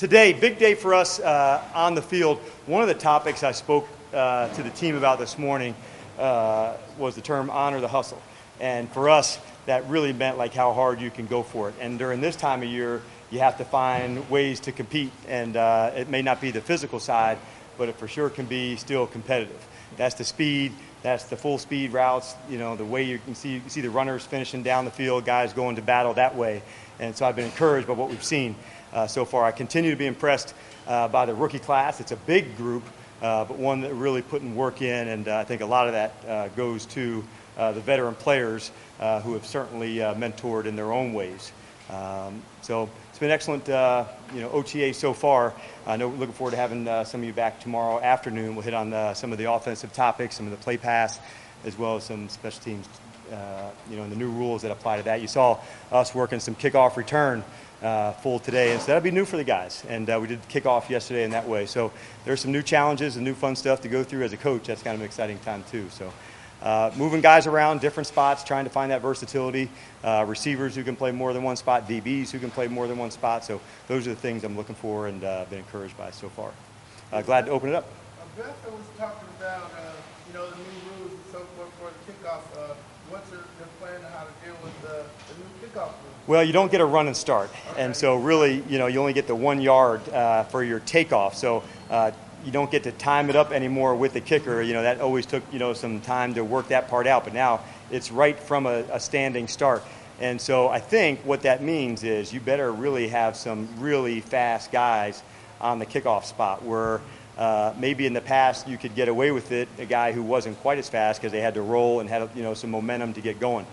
Today, big day for us on the field. One of the topics I spoke to the team about this morning was the term honor the hustle. And for us, that really meant like how hard you can go for it. And during this time of year, you have to find ways to compete. And it may not be the physical side, but it for sure can be still competitive. That's the speed. That's the full speed routes, you know, the way you see the runners finishing down the field, guys going to battle that way. And so I've been encouraged by what we've seen so far. I continue to be impressed by the rookie class. It's a big group, but one that really putting work in, and I think a lot of that goes to the veteran players who have certainly mentored in their own ways. So it's been excellent, OTA so far. I know we're looking forward to having some of you back tomorrow afternoon. We'll hit on some of the offensive topics, some of the play pass, as well as some special teams, and the new rules that apply to that. You saw us working some kickoff return full today, and so that'll be new for the guys. And we did kickoff yesterday in that way. So there's some new challenges and new fun stuff to go through as a coach. That's kind of an exciting time too. So moving guys around different spots, trying to find that versatility, receivers who can play more than one spot, DBs who can play more than one spot. So those are the things I'm looking for and been encouraged by so far. Glad to open it up. Beth was talking about the new rules and so forth for the kickoff. What's your plan on how to deal with the new kickoff rules? Well, you don't get a run and start. Okay. And so really, you only get the 1 yard for your takeoff. So you don't get to time it up anymore with the kicker. That always took, some time to work that part out. But now it's right from a standing start. And so I think what that means is you better really have some really fast guys on the kickoff spot where maybe in the past you could get away with it, a guy who wasn't quite as fast because they had to roll and had, some momentum to get going.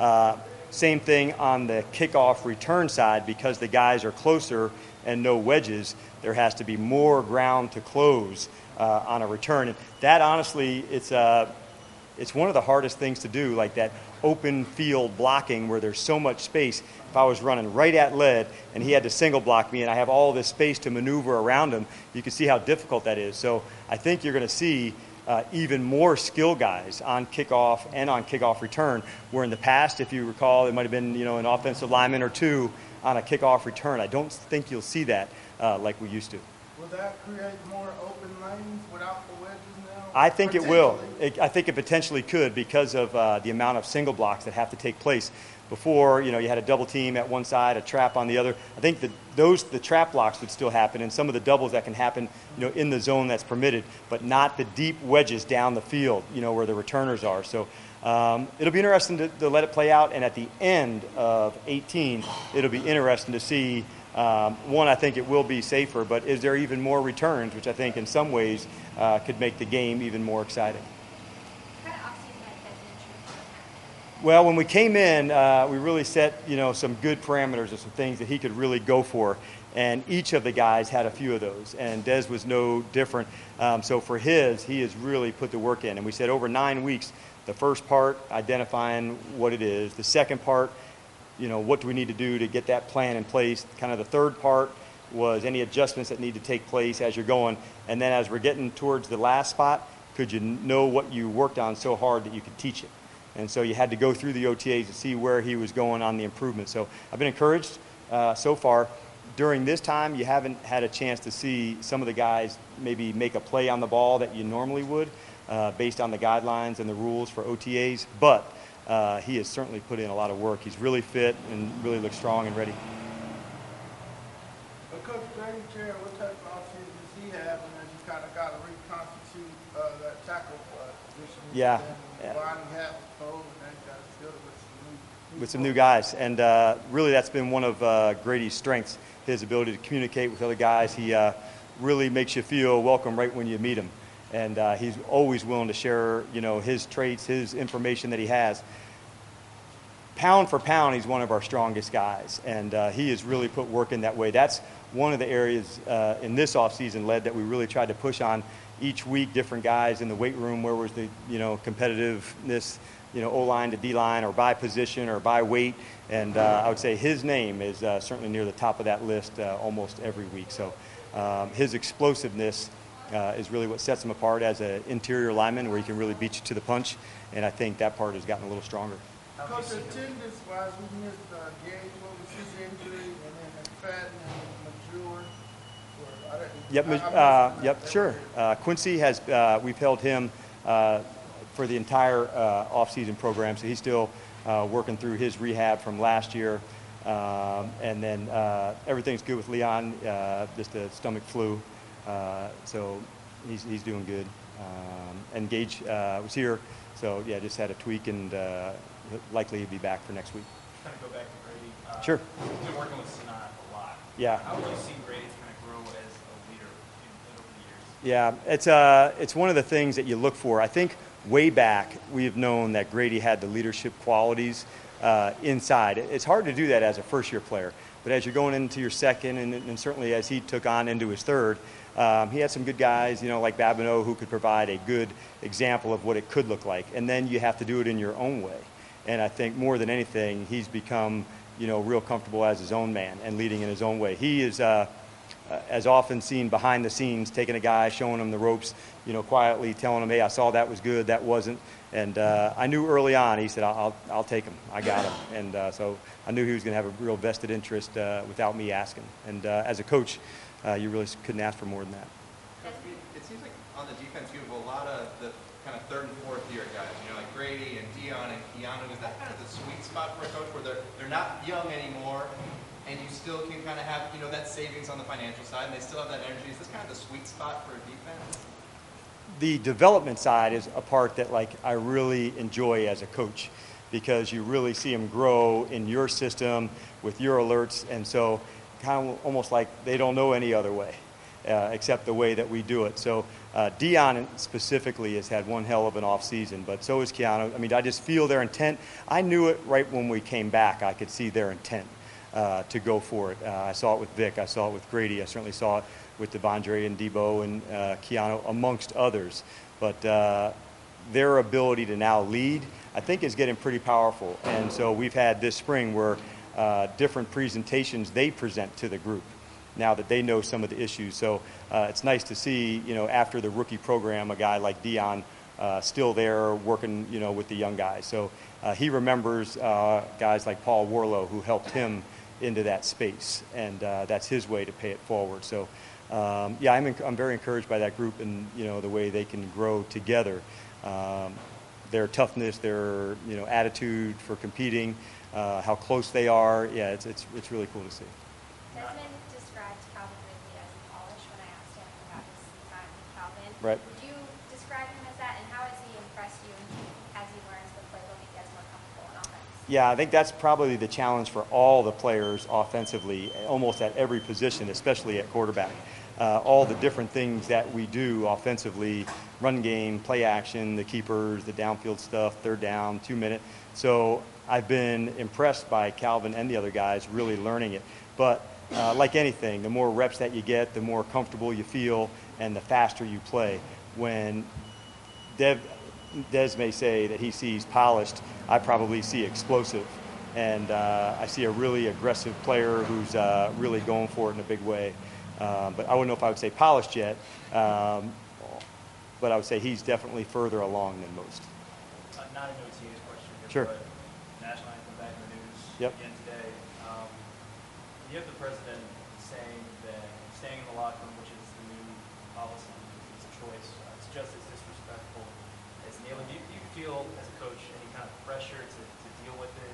Same thing on the kickoff return side, because the guys are closer and no wedges, there has to be more ground to close on a return. And that, honestly, it's one of the hardest things to do, like that open field blocking where there's so much space. If I was running right at lead and he had to single block me and I have all this space to maneuver around him, you can see how difficult that is. So I think you're going to see even more skill guys on kickoff and on kickoff return, where in the past, if you recall, it might have been an offensive lineman or two on a kickoff return. I don't think you'll see that like we used to. Will that create more open lanes without the wedges now? I think it will. I think it potentially could, because of the amount of single blocks that have to take place. Before, you had a double team at one side, a trap on the other. I think that the trap blocks would still happen, and some of the doubles that can happen, in the zone that's permitted, but not the deep wedges down the field, where the returners are. So it'll be interesting to let it play out, and at the end of 18, it'll be interesting to see. One, I think it will be safer, but is there even more returns, which I think in some ways could make the game even more exciting. Well, when we came in, we really set, some good parameters and some things that he could really go for. And each of the guys had a few of those. And Dez was no different. So for he has really put the work in. And we said over 9 weeks, the first part, identifying what it is. The second part, what do we need to do to get that plan in place? Kind of the third part was any adjustments that need to take place as you're going. And then as we're getting towards the last spot, could you know what you worked on so hard that you could teach it? And so you had to go through the OTAs to see where he was going on the improvement. So I've been encouraged so far. During this time, you haven't had a chance to see some of the guys maybe make a play on the ball that you normally would based on the guidelines and the rules for OTAs. But he has certainly put in a lot of work. He's really fit and really looks strong and ready. Well, Coach Grady Chair, what type of offseason does he have? And then you kind of got to reconstitute that tackle position. Yeah. With some new guys, and really that's been one of Grady's strengths, his ability to communicate with other guys. He really makes you feel welcome right when you meet him, and he's always willing to share, his traits, his information that he has. Pound for pound, he's one of our strongest guys, and he has really put work in that way. That's one of the areas in this offseason led that we really tried to push on each week, different guys in the weight room. Where was the, competitiveness, O-line to D-line, or by position or by weight. And I would say his name is certainly near the top of that list almost every week. So his explosiveness is really what sets him apart as an interior lineman, where he can really beat you to the punch. And I think that part has gotten a little stronger. Coach, attendance-wise, we missed Gage. What was his injury? And then McFadden and Major. Yep, yep, sure. Quincy has, we've held him for the entire off-season program, so he's still working through his rehab from last year. And then everything's good with Leon, just a stomach flu, so he's doing good. And Gage was here, so yeah, just had a tweak, and likely he'll be back for next week. Kind of go back to Grady. Sure. You've been working with Sanat a lot. Yeah. How have you seen Grady kind of grow as a leader over the years? Yeah, it's one of the things that you look for. I think way back we have known that Grady had the leadership qualities inside. It's hard to do that as a first-year player, but as you're going into your second, and certainly as he took on into his third, he had some good guys, like Babineau, who could provide a good example of what it could look like. And then you have to do it in your own way. And I think more than anything, he's become, real comfortable as his own man and leading in his own way. He is, as often seen behind the scenes, taking a guy, showing him the ropes, quietly telling him, hey, I saw that was good, that wasn't. And I knew early on, he said, I'll take him. I got him. And so I knew he was going to have a real vested interest without me asking. And as a coach, you really couldn't ask for more than that. It seems like on the defense, you have a lot of the kind of third and fourth year guys, like Grady and Dion and Keanu. Is that kind of the sweet spot for a coach where they're not young anymore, and you still can kind of have, that savings on the financial side, and they still have that energy? Is this kind of the sweet spot for a defense? The development side is a part that I really enjoy as a coach, because you really see them grow in your system with your alerts, and so kind of almost like they don't know any other way except the way that we do it. So Dion specifically has had one hell of an off season, but so is Keanu. I mean, I just feel their intent. I knew it right when we came back. I could see their intent to go for it. I saw it with Vic. I saw it with Grady. I certainly saw it with Devondre and Debo and Keanu, amongst others. But their ability to now lead, I think, is getting pretty powerful. And so we've had this spring where different presentations they present to the group now that they know some of the issues. So it's nice to see, after the rookie program, a guy like Dion still there working, with the young guys. So he remembers guys like Paul Warlow, who helped him into that space, and that's his way to pay it forward. So yeah, I'm very encouraged by that group and the way they can grow together. Their toughness, their attitude for competing, how close they are. Yeah, it's really cool to see. Desmond described Calvin Ridley as polished when I asked him about his time with Calvin. Right. Would you describe him as that, and how has he impressed you as he learns the playbook and gets more comfortable in offense? Yeah, I think that's probably the challenge for all the players offensively, almost at every position, especially at quarterback. All the different things that we do offensively, run game, play action, the keepers, the downfield stuff, third down, 2 minute. So I've been impressed by Calvin and the other guys really learning it. But like anything, the more reps that you get, the more comfortable you feel, and the faster you play. When Des may say that he sees polished, I probably see explosive. And I see a really aggressive player who's really going for it in a big way. But I wouldn't know if I would say polished yet, but I would say he's definitely further along than most. Not an OTA's question here, Sure. but national anthem back in the news Yep. again today. You have the president saying that staying in the locker room, which is the new policy, is a choice. It's just as disrespectful as kneeling. Do you feel, as a coach, any kind of pressure to deal with it?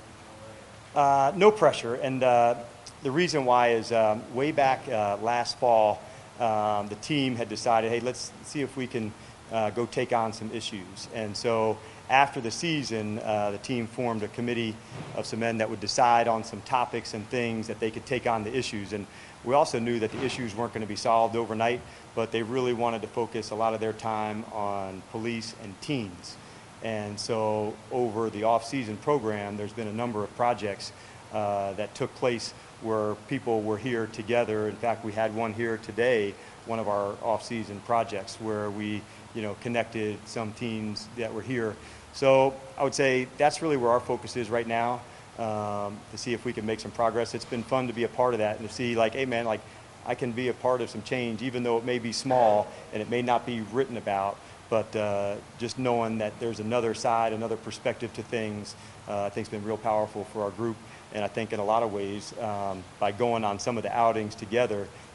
No pressure, and the reason why is way back last fall, the team had decided, hey, let's see if we can go take on some issues. And so after the season, the team formed a committee of some men that would decide on some topics and things that they could take on the issues. And we also knew that the issues weren't going to be solved overnight, but they really wanted to focus a lot of their time on police and teens. And so over the off-season program, there's been a number of projects that took place where people were here together. In fact, we had one here today, one of our off-season projects, where we, connected some teams that were here. So I would say that's really where our focus is right now, to see if we can make some progress. It's been fun to be a part of that and to see, hey, man, I can be a part of some change, even though it may be small and it may not be written about. But just knowing that there's another side, another perspective to things, I think has been real powerful for our group. And I think in a lot of ways, by going on some of the outings together,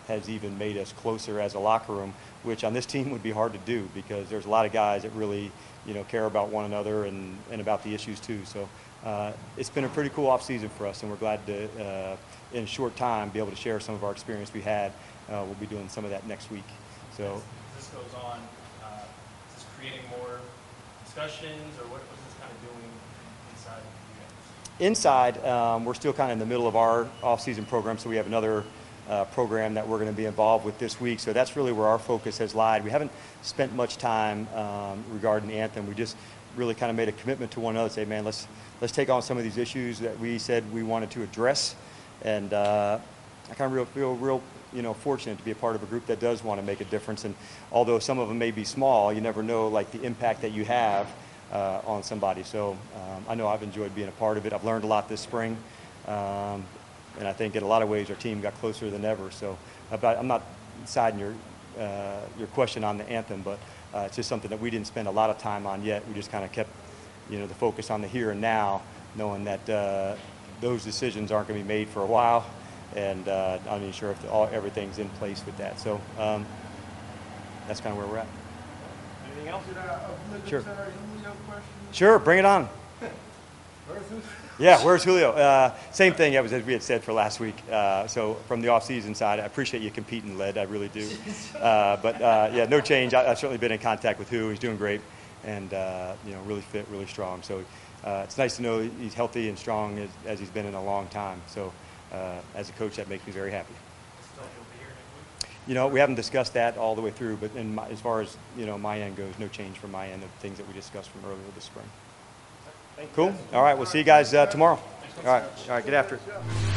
has even made us closer as a locker room, which on this team would be hard to do because there's a lot of guys that really, care about one another and about the issues too. So it's been a pretty cool off season for us, and we're glad to, in a short time, be able to share some of our experience we had. We'll be doing some of that next week. So As this goes on, is this creating more discussions, or what is this kind of doing inside of you guys? inside, we're still kind of in the middle of our off-season program, so we have another program that we're going to be involved with this week. So that's really where our focus has lied. We haven't spent much time regarding the anthem. We just really kind of made a commitment to one another, say, man, let's take on some of these issues that we said we wanted to address. And I kind of feel real fortunate to be a part of a group that does want to make a difference. And although some of them may be small, you never know like the impact that you have on somebody. So I know I've enjoyed being a part of it. I've learned a lot this spring. And I think in a lot of ways our team got closer than ever. So I'm not siding your question on the anthem, but it's just something that we didn't spend a lot of time on yet. We just kind of kept the focus on the here and now, knowing that those decisions aren't going to be made for a while. And I'm not even sure if everything's in place with that. So that's kind of where we're at. Anything else? Sure. Julio question? Sure, bring it on. Versus? Yeah, where's Julio? Same thing as we had said for last week. So from the off-season side, I appreciate you competing, Led. I really do. But yeah, no change. I've certainly been in contact with He's doing great, and really fit, really strong. So it's nice to know he's healthy and strong as he's been in a long time. So as a coach, that makes me very happy. Still, you'll be here next week? We haven't discussed that all the way through, but as far as my end goes, no change from my end of things that we discussed from earlier this spring. Cool. All right. We'll see you guys tomorrow. All right. Get after it.